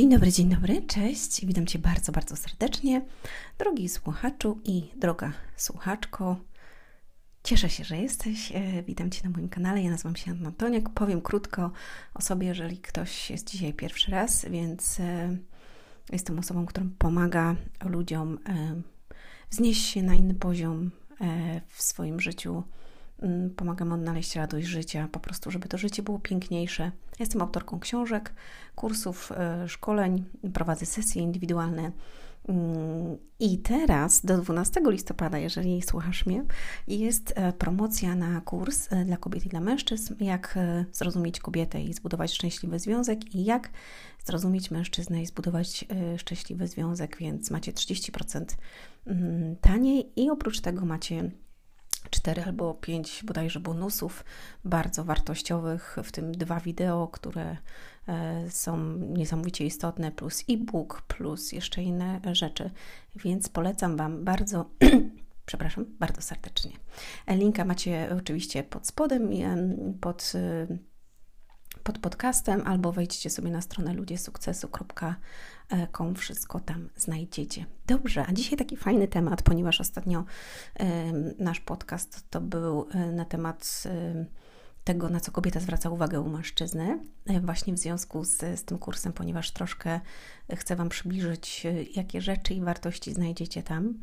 Dzień dobry, cześć. Witam Cię bardzo, bardzo serdecznie. Drogi słuchaczu i droga słuchaczko, cieszę się, że jesteś. Witam Cię na moim kanale. Ja nazywam się Anna Antoniak. Powiem krótko o sobie, jeżeli ktoś jest dzisiaj pierwszy raz, więc jestem osobą, która pomaga ludziom wznieść się na inny poziom w swoim życiu. Pomagam odnaleźć radość życia, po prostu, żeby to życie było piękniejsze. Jestem autorką książek, kursów, szkoleń, prowadzę sesje indywidualne i teraz do 12 listopada, jeżeli słuchasz mnie, jest promocja na kurs dla kobiet i dla mężczyzn, jak zrozumieć kobietę i zbudować szczęśliwy związek i jak zrozumieć mężczyznę i zbudować szczęśliwy związek, więc macie 30% taniej i oprócz tego macie 4 albo 5 bodajże bonusów bardzo wartościowych, w tym 2 wideo, które są niesamowicie istotne, plus e-book, plus jeszcze inne rzeczy, więc polecam Wam bardzo, bardzo serdecznie. Linka macie oczywiście pod spodem, pod podcastem, albo wejdźcie sobie na stronę ludziesukcesu.com, wszystko tam znajdziecie. Dobrze, a dzisiaj taki fajny temat, ponieważ ostatnio nasz podcast to był na temat tego, na co kobieta zwraca uwagę u mężczyzny, właśnie w związku z tym kursem, ponieważ troszkę chcę Wam przybliżyć, jakie rzeczy i wartości znajdziecie tam.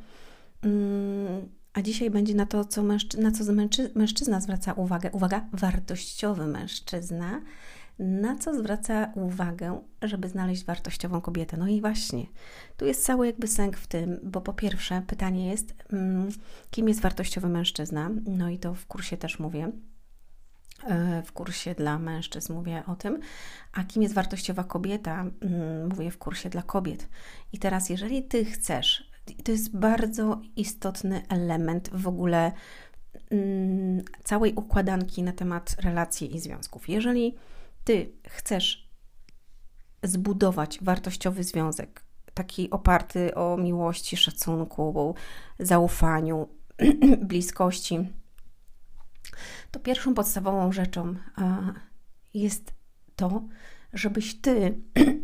A dzisiaj będzie na to, na co mężczyzna zwraca uwagę. Uwaga, wartościowy mężczyzna. Na co zwraca uwagę, żeby znaleźć wartościową kobietę? No i właśnie, tu jest cały jakby sęk w tym, bo po pierwsze pytanie jest, kim jest wartościowy mężczyzna? No i to w kursie też mówię. W kursie dla mężczyzn mówię o tym, a kim jest wartościowa kobieta? Mówię w kursie dla kobiet. I teraz, jeżeli Ty chcesz, to jest bardzo istotny element w ogóle całej układanki na temat relacji i związków. Jeżeli Ty chcesz zbudować wartościowy związek, taki oparty o miłości, szacunku, zaufaniu, bliskości, to pierwszą podstawową rzeczą jest to, żebyś Ty,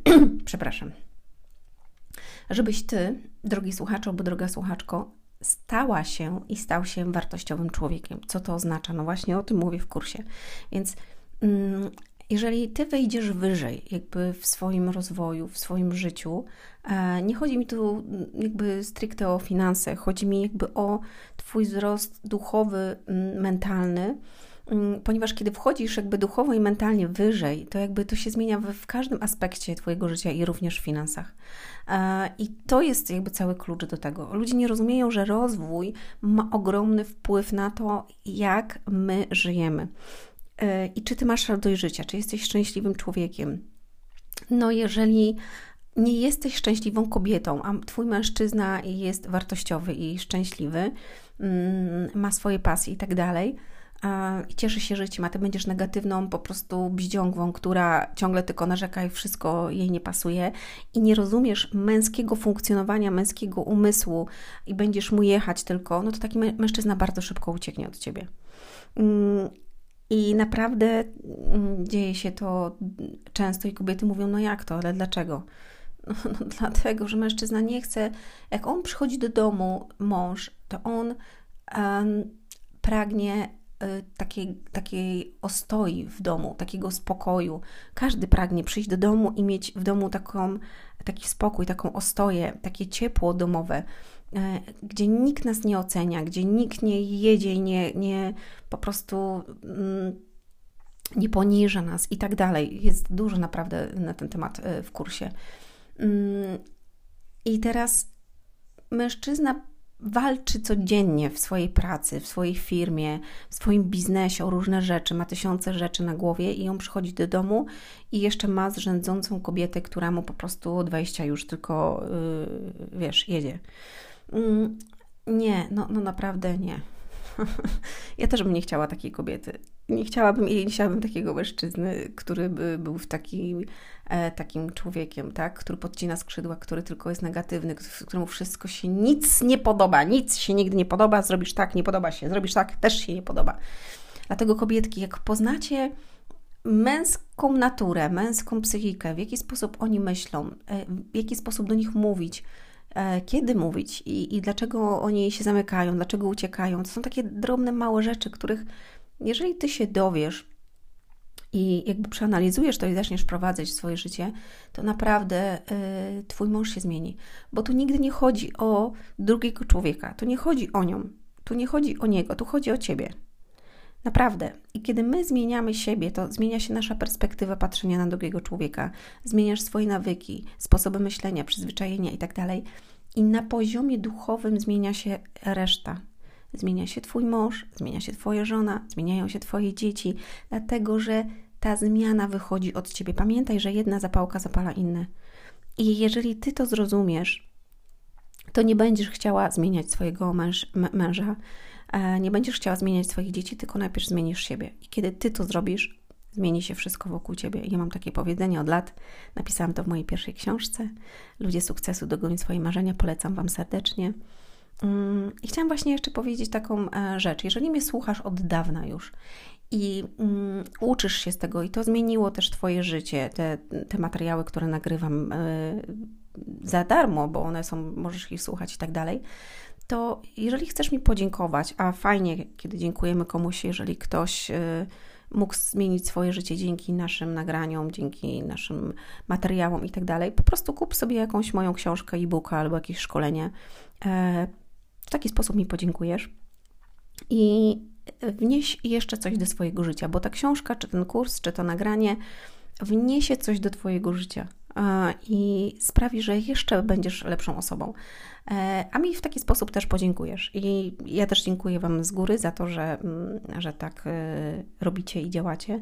żebyś Ty, drogi słuchaczu albo droga słuchaczko, stała się i stał się wartościowym człowiekiem. Co to oznacza? No właśnie o tym mówię w kursie. Więc jeżeli Ty wejdziesz wyżej jakby w swoim rozwoju, w swoim życiu, nie chodzi mi tu jakby stricte o finanse, chodzi mi jakby o Twój wzrost duchowy, mentalny, ponieważ kiedy wchodzisz jakby duchowo i mentalnie wyżej, to jakby to się zmienia w każdym aspekcie Twojego życia i również w finansach. I to jest jakby cały klucz do tego. Ludzie nie rozumieją, że rozwój ma ogromny wpływ na to, jak my żyjemy. I czy Ty masz radość życia, czy jesteś szczęśliwym człowiekiem. No jeżeli nie jesteś szczęśliwą kobietą, a Twój mężczyzna jest wartościowy i szczęśliwy, ma swoje pasje i tak dalej, i cieszy się życiem, a Ty będziesz negatywną po prostu bździągwą, która ciągle tylko narzeka i wszystko jej nie pasuje i nie rozumiesz męskiego funkcjonowania, męskiego umysłu i będziesz mu jechać tylko, no to taki mężczyzna bardzo szybko ucieknie od Ciebie. I naprawdę dzieje się to często i kobiety mówią, no jak to, ale dlaczego? No dlatego, że mężczyzna nie chce, jak on przychodzi do domu, mąż, to on pragnie takiej ostoi w domu, takiego spokoju. Każdy pragnie przyjść do domu i mieć w domu taki spokój, taką ostoję, takie ciepło domowe, gdzie nikt nas nie ocenia, gdzie nikt nie jedzie i nie po prostu nie poniża nas i tak dalej. Jest dużo naprawdę na ten temat w kursie. I teraz mężczyzna walczy codziennie w swojej pracy, w swojej firmie, w swoim biznesie o różne rzeczy, ma tysiące rzeczy na głowie i on przychodzi do domu i jeszcze ma zrzędzącą kobietę, która mu po prostu od wejścia już tylko, jedzie. Nie, no naprawdę nie. Ja też bym nie chciała takiej kobiety. Nie chciałabym takiego mężczyzny, który by był takim człowiekiem, tak? Który podcina skrzydła, który tylko jest negatywny, któremu wszystko się nic nie podoba, nic się nigdy nie podoba, zrobisz tak, nie podoba się, zrobisz tak, też się nie podoba. Dlatego kobietki, jak poznacie męską naturę, męską psychikę, w jaki sposób oni myślą, w jaki sposób do nich mówić, kiedy mówić i dlaczego oni się zamykają, dlaczego uciekają. To są takie drobne, małe rzeczy, których jeżeli Ty się dowiesz i jakby przeanalizujesz to i zaczniesz wprowadzać w swoje życie, to naprawdę Twój mąż się zmieni. Bo tu nigdy nie chodzi o drugiego człowieka, tu nie chodzi o nią, tu nie chodzi o niego, tu chodzi o Ciebie. Naprawdę. I kiedy my zmieniamy siebie, to zmienia się nasza perspektywa patrzenia na drugiego człowieka. Zmieniasz swoje nawyki, sposoby myślenia, przyzwyczajenia itd. I na poziomie duchowym zmienia się reszta. Zmienia się Twój mąż, zmienia się Twoja żona, zmieniają się Twoje dzieci, dlatego że ta zmiana wychodzi od Ciebie. Pamiętaj, że jedna zapałka zapala inne. I jeżeli Ty to zrozumiesz, to nie będziesz chciała zmieniać swojego męża, nie będziesz chciała zmieniać swoich dzieci, tylko najpierw zmienisz siebie. I kiedy Ty to zrobisz, zmieni się wszystko wokół Ciebie. Ja mam takie powiedzenie od lat, napisałam to w mojej pierwszej książce. Ludzie sukcesu dogonią swoje marzenia, polecam Wam serdecznie. I chciałam właśnie jeszcze powiedzieć taką rzecz. Jeżeli mnie słuchasz od dawna już i uczysz się z tego i to zmieniło też Twoje życie, te materiały, które nagrywam za darmo, bo one są, możesz ich słuchać i tak dalej, to jeżeli chcesz mi podziękować, a fajnie, kiedy dziękujemy komuś, jeżeli ktoś mógł zmienić swoje życie dzięki naszym nagraniom, dzięki naszym materiałom i tak dalej, po prostu kup sobie jakąś moją książkę, e-booka albo jakieś szkolenie. W taki sposób mi podziękujesz i wnieś jeszcze coś do swojego życia, bo ta książka, czy ten kurs, czy to nagranie wniesie coś do Twojego życia i sprawi, że jeszcze będziesz lepszą osobą. A mi w taki sposób też podziękujesz. I ja też dziękuję Wam z góry za to, że tak robicie i działacie.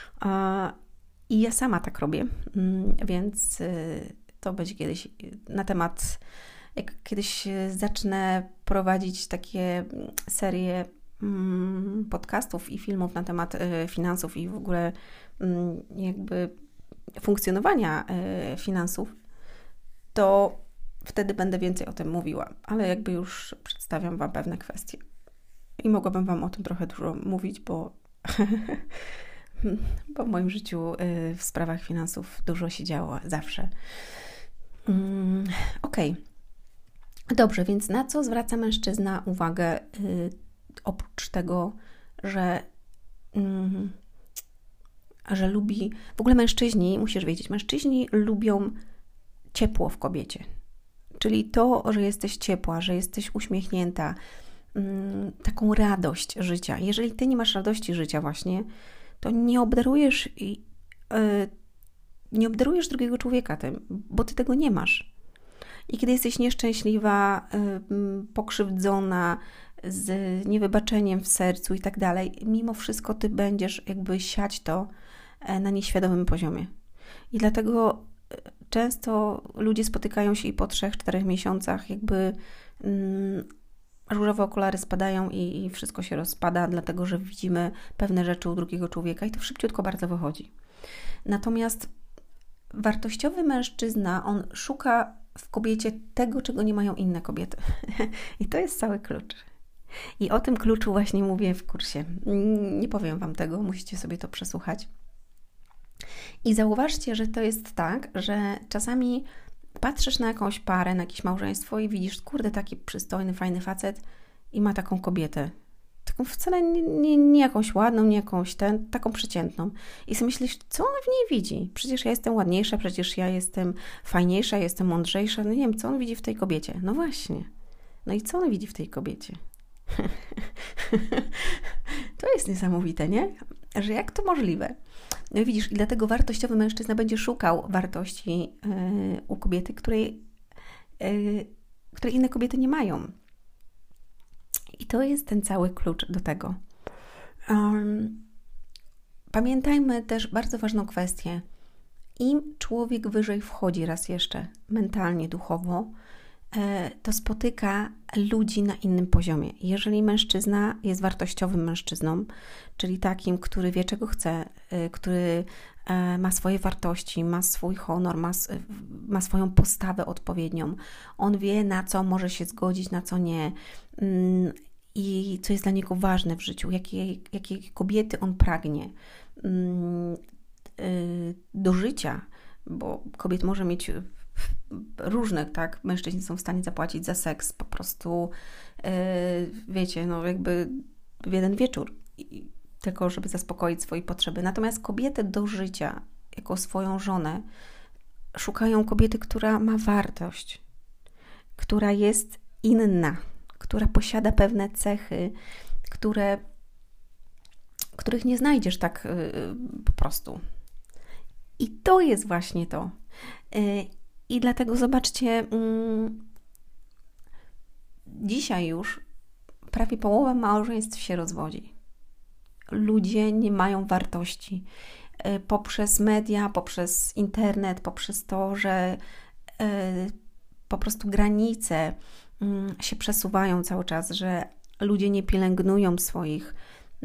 I ja sama tak robię, więc to będzie kiedyś na temat, jak kiedyś zacznę prowadzić takie serie podcastów i filmów na temat finansów i w ogóle jakby funkcjonowania finansów, to wtedy będę więcej o tym mówiła, ale jakby już przedstawiam Wam pewne kwestie. I mogłabym Wam o tym trochę dużo mówić, bo w moim życiu w sprawach finansów dużo się działo zawsze. Okej. Dobrze, więc na co zwraca mężczyzna uwagę oprócz tego, że lubi... W ogóle mężczyźni, musisz wiedzieć, mężczyźni lubią ciepło w kobiecie. Czyli to, że jesteś ciepła, że jesteś uśmiechnięta, taką radość życia. Jeżeli Ty nie masz radości życia właśnie, to nie obdarujesz drugiego człowieka tym, bo Ty tego nie masz. I kiedy jesteś nieszczęśliwa, pokrzywdzona, z niewybaczeniem w sercu i tak dalej, mimo wszystko Ty będziesz jakby siać to na nieświadomym poziomie. I dlatego często ludzie spotykają się i po 3-4 miesiącach jakby różowe okulary spadają i wszystko się rozpada, dlatego że widzimy pewne rzeczy u drugiego człowieka i to szybciutko bardzo wychodzi. Natomiast wartościowy mężczyzna, on szuka w kobiecie tego, czego nie mają inne kobiety. I to jest cały klucz. I o tym kluczu właśnie mówię w kursie. Nie powiem Wam tego, musicie sobie to przesłuchać. I zauważcie, że to jest tak, że czasami patrzysz na jakąś parę, na jakieś małżeństwo i widzisz, kurde, taki przystojny, fajny facet i ma taką kobietę. Taką wcale nie jakąś ładną, nie jakąś taką przeciętną. I sobie myślisz, co on w niej widzi? Przecież ja jestem ładniejsza, przecież ja jestem fajniejsza, jestem mądrzejsza. No nie wiem, co on widzi w tej kobiecie. No właśnie. No i co on widzi w tej kobiecie? To jest niesamowite, nie? Że jak to możliwe? No i widzisz, i dlatego wartościowy mężczyzna będzie szukał wartości u kobiety, której inne kobiety nie mają. I to jest ten cały klucz do tego. Pamiętajmy też bardzo ważną kwestię. Im człowiek wyżej wchodzi raz jeszcze mentalnie, duchowo, to spotyka ludzi na innym poziomie. Jeżeli mężczyzna jest wartościowym mężczyzną, czyli takim, który wie, czego chce, który ma swoje wartości, ma swój honor, ma swoją postawę odpowiednią, on wie, na co może się zgodzić, na co nie i co jest dla niego ważne w życiu, jakiej kobiety on pragnie, do życia, bo kobiet może mieć różnych, tak? Mężczyźni są w stanie zapłacić za seks po prostu, wiecie, no jakby w jeden wieczór, tylko żeby zaspokoić swoje potrzeby. Natomiast kobiety do życia, jako swoją żonę, szukają kobiety, która ma wartość, która jest inna, która posiada pewne cechy, których nie znajdziesz tak po prostu. I to jest właśnie to. I dlatego zobaczcie, dzisiaj już prawie połowa małżeństw się rozwodzi. Ludzie nie mają wartości. Poprzez media, poprzez internet, poprzez to, że po prostu granice się przesuwają cały czas, że ludzie nie pielęgnują swoich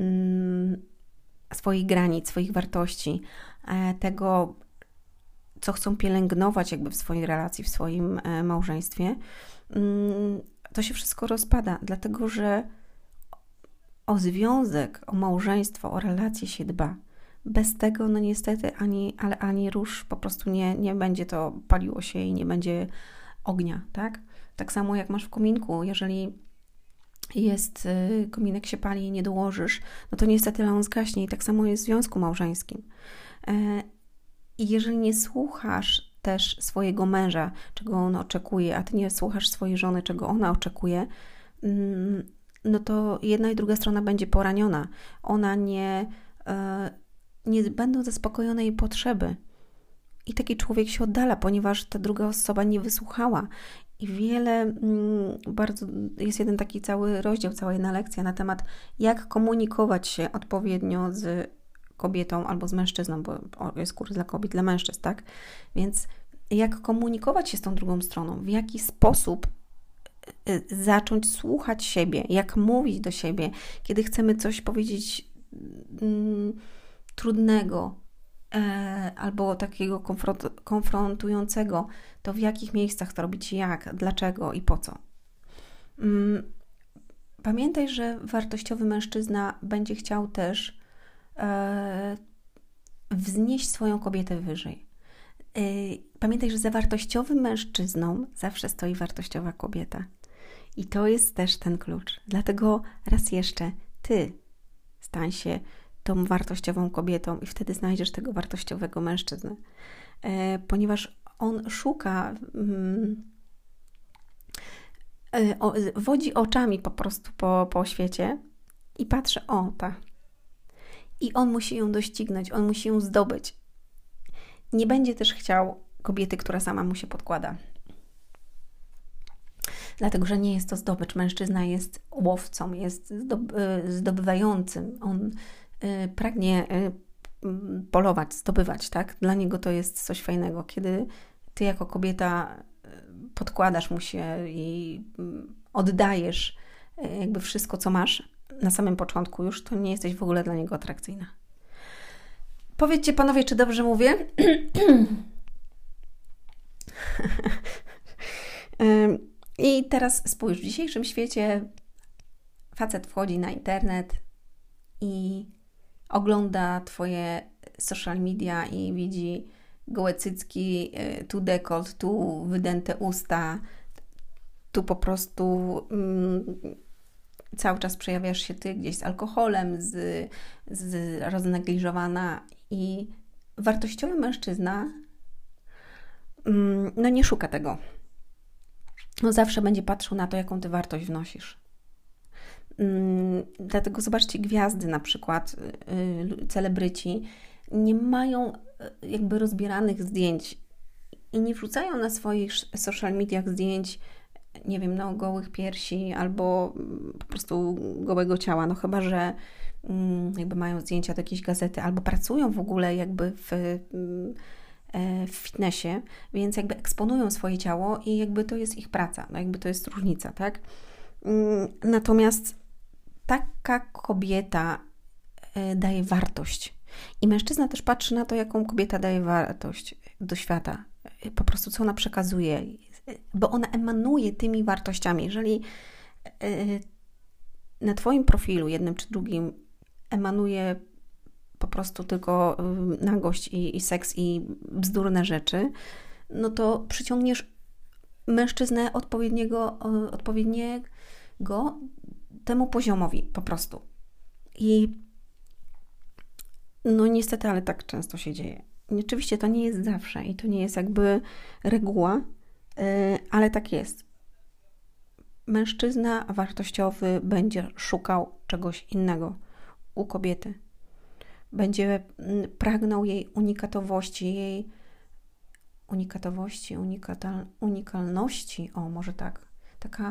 granic, swoich wartości, tego, co chcą pielęgnować jakby w swojej relacji, w swoim małżeństwie, to się wszystko rozpada, dlatego że o związek, o małżeństwo, o relacje się dba. Bez tego, no niestety, ani róż po prostu nie będzie to paliło się i nie będzie ognia, tak? Tak samo jak masz w kominku, jeżeli kominek się pali i nie dołożysz, no to niestety on zgaśnie i tak samo jest w związku małżeńskim. I jeżeli nie słuchasz też swojego męża, czego on oczekuje, a ty nie słuchasz swojej żony, czego ona oczekuje, no to jedna i druga strona będzie poraniona. Ona nie będą zaspokojone jej potrzeby. I taki człowiek się oddala, ponieważ ta druga osoba nie wysłuchała. I bardzo jest jeden taki cały rozdział, cała jedna lekcja na temat, jak komunikować się odpowiednio z kobietą albo z mężczyzną, bo jest kurs dla kobiet, dla mężczyzn, tak? Więc jak komunikować się z tą drugą stroną, w jaki sposób zacząć słuchać siebie, jak mówić do siebie, kiedy chcemy coś powiedzieć trudnego albo takiego konfrontującego, to w jakich miejscach to robić, jak, dlaczego i po co. Pamiętaj, że wartościowy mężczyzna będzie chciał też wznieść swoją kobietę wyżej. Pamiętaj, że za wartościowym mężczyzną zawsze stoi wartościowa kobieta. I to jest też ten klucz. Dlatego raz jeszcze, ty stań się tą wartościową kobietą i wtedy znajdziesz tego wartościowego mężczyznę. Ponieważ on szuka, wodzi oczami po prostu po świecie i patrzy, o ta. I on musi ją doścignąć, on musi ją zdobyć. Nie będzie też chciał kobiety, która sama mu się podkłada. Dlatego, że nie jest to zdobycz. Mężczyzna jest łowcą, jest zdobywającym. On pragnie polować, zdobywać, tak? Dla niego to jest coś fajnego. Kiedy ty jako kobieta podkładasz mu się i oddajesz jakby wszystko, co masz na samym początku już, to nie jesteś w ogóle dla niego atrakcyjna. Powiedzcie panowie, czy dobrze mówię? I teraz spójrz, w dzisiejszym świecie facet wchodzi na internet i ogląda twoje social media i widzi gołe cycki, tu dekolt, tu wydęte usta, tu po prostu cały czas przejawiasz się ty gdzieś z alkoholem, roznegliżowana i wartościowy mężczyzna no nie szuka tego. No zawsze będzie patrzył na to, jaką ty wartość wnosisz. Dlatego zobaczcie, gwiazdy na przykład, celebryci nie mają jakby rozbieranych zdjęć i nie wrzucają na swoich social mediach zdjęć, nie wiem, no gołych piersi albo po prostu gołego ciała, no chyba, że jakby mają zdjęcia do jakiejś gazety albo pracują w ogóle jakby w fitnessie, więc jakby eksponują swoje ciało i jakby to jest ich praca, no jakby to jest różnica, tak? Natomiast taka kobieta daje wartość i mężczyzna też patrzy na to, jaką kobieta daje wartość do świata, po prostu co ona przekazuje, bo ona emanuje tymi wartościami. Jeżeli na twoim profilu, jednym czy drugim, emanuje po prostu tylko nagość i seks i bzdurne rzeczy, no to przyciągniesz mężczyznę odpowiedniego temu poziomowi po prostu. I no niestety, ale tak często się dzieje. Oczywiście to nie jest zawsze i to nie jest jakby reguła, ale tak jest. Mężczyzna wartościowy będzie szukał czegoś innego u kobiety. Będzie pragnął jej unikalności, o może tak, taka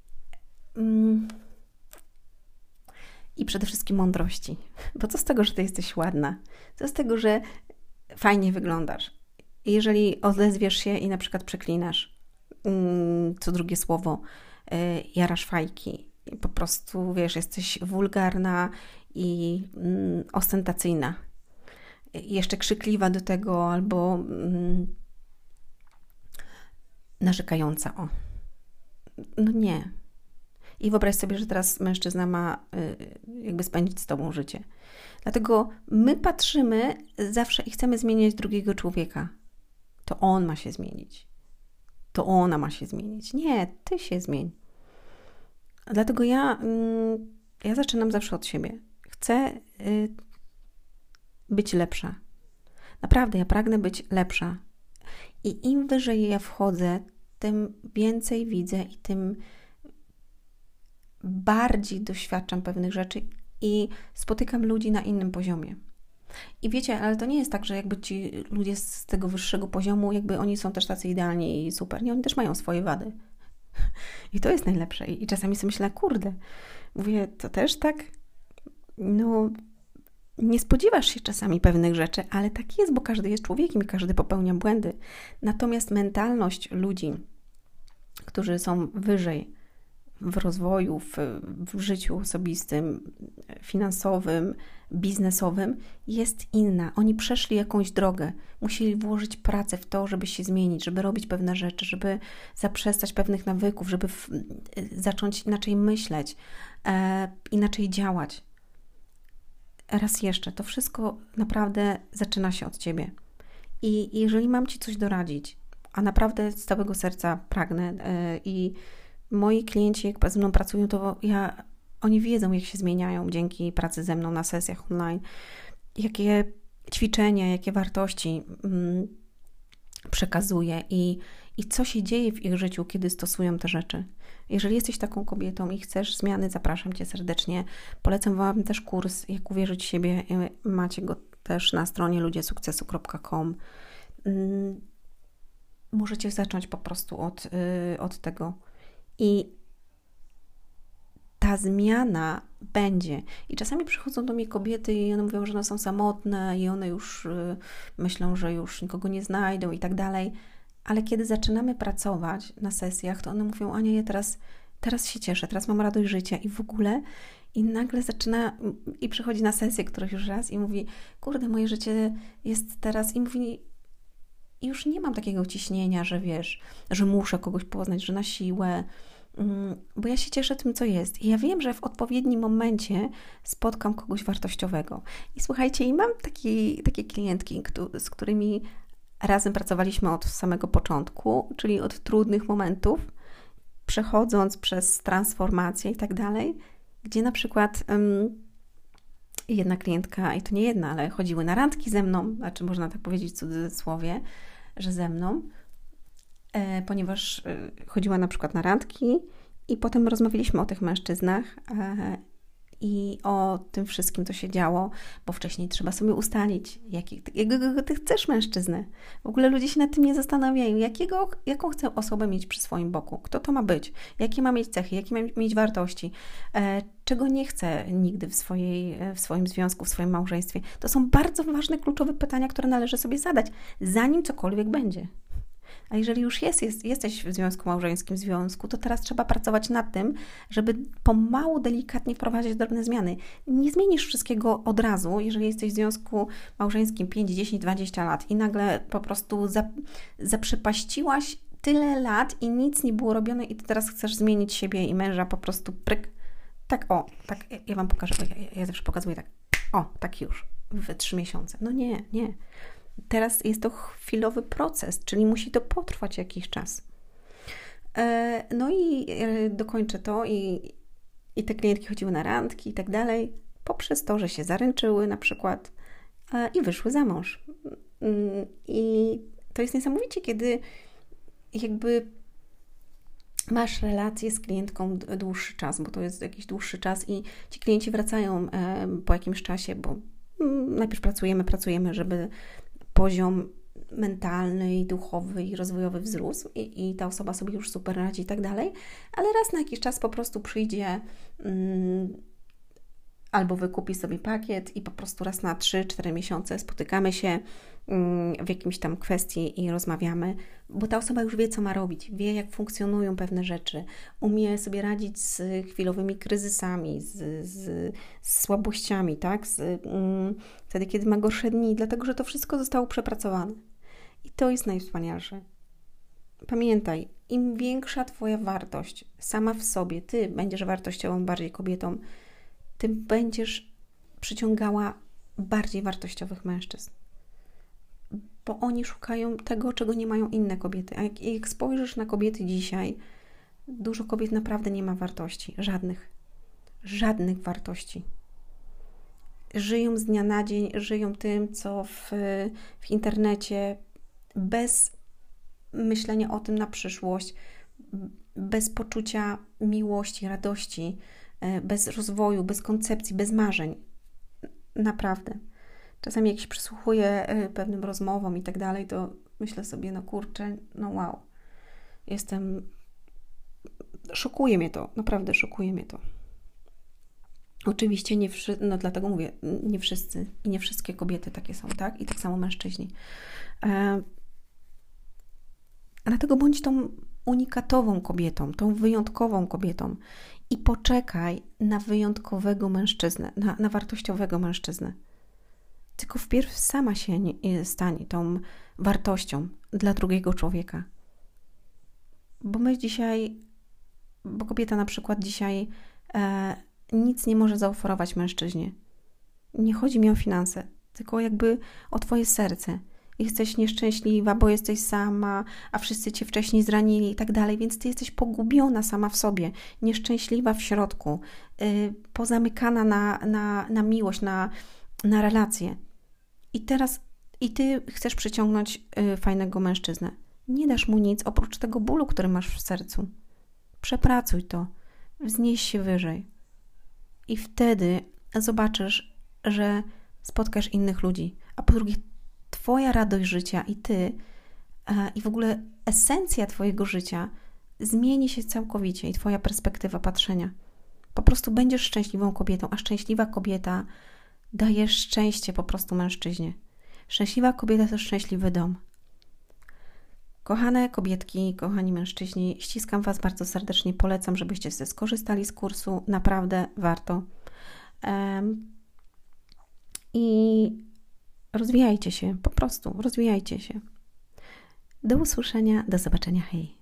i przede wszystkim mądrości. Bo co z tego, że ty jesteś ładna? Co z tego, że fajnie wyglądasz? Jeżeli odezwiesz się i na przykład przeklinasz co drugie słowo, jarasz fajki, i po prostu, wiesz, jesteś wulgarna i ostentacyjna. I jeszcze krzykliwa do tego albo narzekająca, o. No nie. I wyobraź sobie, że teraz mężczyzna ma jakby spędzić z tobą życie. Dlatego my patrzymy zawsze i chcemy zmieniać drugiego człowieka. To on ma się zmienić. To ona ma się zmienić. Nie, ty się zmień. Dlatego ja zaczynam zawsze od siebie. Chcę być lepsza. Naprawdę, ja pragnę być lepsza. I im wyżej ja wchodzę, tym więcej widzę i tym bardziej doświadczam pewnych rzeczy i spotykam ludzi na innym poziomie. I wiecie, ale to nie jest tak, że jakby ci ludzie z tego wyższego poziomu, jakby oni są też tacy idealni i super. Nie, oni też mają swoje wady. I to jest najlepsze. I czasami sobie myślę, kurde, mówię, to też tak? No, nie spodziewasz się czasami pewnych rzeczy, ale tak jest, bo każdy jest człowiekiem i każdy popełnia błędy. Natomiast mentalność ludzi, którzy są wyżej w rozwoju, w życiu osobistym, finansowym, biznesowym, jest inna. Oni przeszli jakąś drogę, musieli włożyć pracę w to, żeby się zmienić, żeby robić pewne rzeczy, żeby zaprzestać pewnych nawyków, żeby zacząć inaczej myśleć, inaczej działać. Raz jeszcze, to wszystko naprawdę zaczyna się od Ciebie. I jeżeli mam Ci coś doradzić, a naprawdę z całego serca pragnę i moi klienci, jak ze mną pracują, to oni wiedzą, jak się zmieniają dzięki pracy ze mną na sesjach online, jakie ćwiczenia, jakie wartości przekazuję i co się dzieje w ich życiu, kiedy stosują te rzeczy. Jeżeli jesteś taką kobietą i chcesz zmiany, zapraszam Cię serdecznie. Polecam Wam też kurs, jak uwierzyć w siebie. Macie go też na stronie ludziesukcesu.com. Możecie zacząć po prostu od tego. I ta zmiana będzie. I czasami przychodzą do mnie kobiety i one mówią, że one są samotne i one już myślą, że już nikogo nie znajdą i tak dalej. Ale kiedy zaczynamy pracować na sesjach, to one mówią, Ania, ja teraz się cieszę, teraz mam radość życia i w ogóle. I nagle zaczyna i przychodzi na sesję któryś już raz i mówi, kurde, moje życie jest teraz i mówi, już nie mam takiego ciśnienia, że wiesz, że muszę kogoś poznać, że na siłę, bo ja się cieszę tym, co jest. I ja wiem, że w odpowiednim momencie spotkam kogoś wartościowego. I słuchajcie, i mam takie klientki, z którymi razem pracowaliśmy od samego początku, czyli od trudnych momentów, przechodząc przez transformację i tak dalej, gdzie na przykład jedna klientka, i to nie jedna, ale chodziły na randki ze mną, znaczy można tak powiedzieć w cudzysłowie, że ze mną, ponieważ chodziła na przykład na randki i potem rozmawialiśmy o tych mężczyznach i o tym wszystkim, co się działo, bo wcześniej trzeba sobie ustalić, jakiego ty chcesz mężczyznę. W ogóle ludzie się nad tym nie zastanawiają, jaką chcę osobę mieć przy swoim boku, kto to ma być, jakie ma mieć cechy, jakie ma mieć wartości, czego nie chcę nigdy w swoim związku, w swoim małżeństwie. To są bardzo ważne, kluczowe pytania, które należy sobie zadać, zanim cokolwiek będzie. A jeżeli już jesteś w związku małżeńskim, to teraz trzeba pracować nad tym, żeby pomału, delikatnie wprowadzić drobne zmiany. Nie zmienisz wszystkiego od razu, jeżeli jesteś w związku małżeńskim 5, 10, 20 lat i nagle po prostu zaprzepaściłaś tyle lat i nic nie było robione i ty teraz chcesz zmienić siebie i męża po prostu pryk. Tak, tak, ja Wam pokażę, ja zawsze pokazuję tak. Tak już. w 3 miesiące. No nie. Teraz jest to chwilowy proces, czyli musi to potrwać jakiś czas. No i dokończę to i te klientki chodziły na randki i tak dalej, poprzez to, że się zaręczyły na przykład i wyszły za mąż. I to jest niesamowicie, kiedy jakby masz relację z klientką dłuższy czas, bo to jest jakiś dłuższy czas i ci klienci wracają po jakimś czasie, bo najpierw pracujemy, żeby poziom mentalny i duchowy i rozwojowy wzrósł i ta osoba sobie już super radzi i tak dalej, ale raz na jakiś czas po prostu przyjdzie albo wykupi sobie pakiet i po prostu raz na 3-4 miesiące spotykamy się w jakimś tam kwestii i rozmawiamy, bo ta osoba już wie, co ma robić, wie, jak funkcjonują pewne rzeczy, umie sobie radzić z chwilowymi kryzysami, z słabościami, tak? Wtedy, kiedy ma gorsze dni, dlatego, że to wszystko zostało przepracowane. I to jest najwspanialsze. Pamiętaj, im większa Twoja wartość sama w sobie, Ty będziesz wartościową bardziej kobietą, Ty będziesz przyciągała bardziej wartościowych mężczyzn. Bo oni szukają tego, czego nie mają inne kobiety. A jak spojrzysz na kobiety dzisiaj, dużo kobiet naprawdę nie ma wartości. Żadnych wartości. Żyją z dnia na dzień, żyją tym, co w internecie, bez myślenia o tym na przyszłość, bez poczucia miłości, radości, bez rozwoju, bez koncepcji, bez marzeń. Naprawdę. Czasami jak się przysłuchuję pewnym rozmowom i tak dalej, to myślę sobie, no kurczę, no wow. Szokuje mnie to, naprawdę szokuje mnie to. Oczywiście no dlatego mówię, nie wszyscy i nie wszystkie kobiety takie są, tak? I tak samo mężczyźni. Dlatego bądź tą unikatową kobietą, tą wyjątkową kobietą i poczekaj na wyjątkowego mężczyznę, na wartościowego mężczyznę. Tylko wpierw sama się stanie tą wartością dla drugiego człowieka. Bo kobieta na przykład dzisiaj nic nie może zaoferować mężczyźnie. Nie chodzi mi o finanse, tylko jakby o Twoje serce. Jesteś nieszczęśliwa, bo jesteś sama, a wszyscy Cię wcześniej zranili i tak dalej, więc Ty jesteś pogubiona sama w sobie, nieszczęśliwa w środku, pozamykana na miłość, na relacje. I Ty chcesz przyciągnąć fajnego mężczyznę. Nie dasz mu nic oprócz tego bólu, który masz w sercu. Przepracuj to, wznieś się wyżej. I wtedy zobaczysz, że spotkasz innych ludzi. A po drugie, Twoja radość życia i Ty i w ogóle esencja Twojego życia zmieni się całkowicie i Twoja perspektywa patrzenia. Po prostu będziesz szczęśliwą kobietą, a szczęśliwa kobieta daje szczęście po prostu mężczyźnie. Szczęśliwa kobieta to szczęśliwy dom. Kochane kobietki, kochani mężczyźni, ściskam Was bardzo serdecznie, polecam, żebyście skorzystali z kursu, naprawdę warto. I rozwijajcie się, po prostu rozwijajcie się. Do usłyszenia, do zobaczenia, hej!